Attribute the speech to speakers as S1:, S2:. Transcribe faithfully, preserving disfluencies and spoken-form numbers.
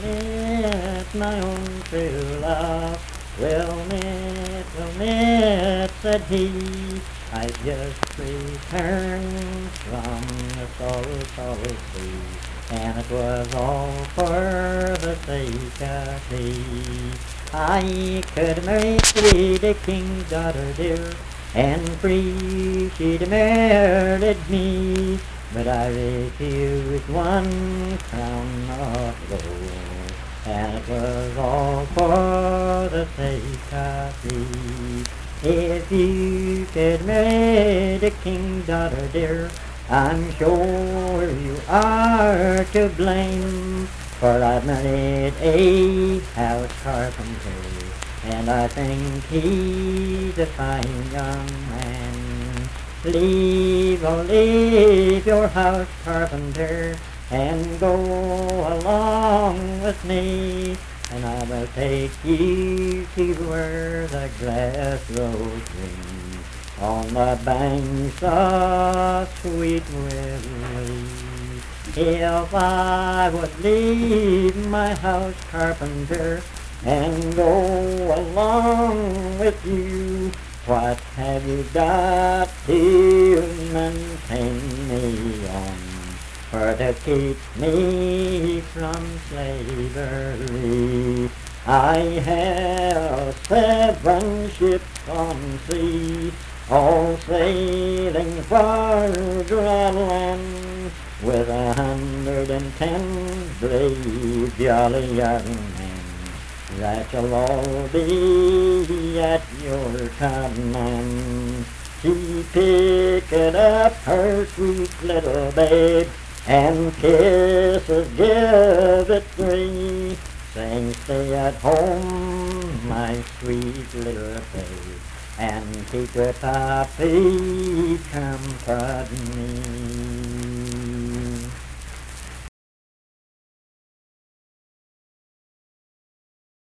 S1: meet my own true love. We'll meet, we'll meet, said he. I just returned from the salt, salt sea, and it was all for the sake of thee. I could marry thee, the king's daughter dear, and free she'd married me, but I refused one crown of gold, and it was all for the sake of thee. If you could marry the king's daughter dear, I'm sure you are to blame, for I've married a house carpenter, and I think he's a fine young man. Leave, oh leave your house carpenter, and go along with me, and I will take you to where the grass grows green, on the banks of sweet Willie. If I would leave my house carpenter and go along with you, what have you got to maintain me on, for to keep me from slavery? I have seven ships on sea, all sailing for dry land, with a hundred and ten brave jolly young men, that shall all be at your command. She picked up her sweet little babe, and kisses give it free, saying, stay at home, my sweet little babe, and keep your pappy comfort me.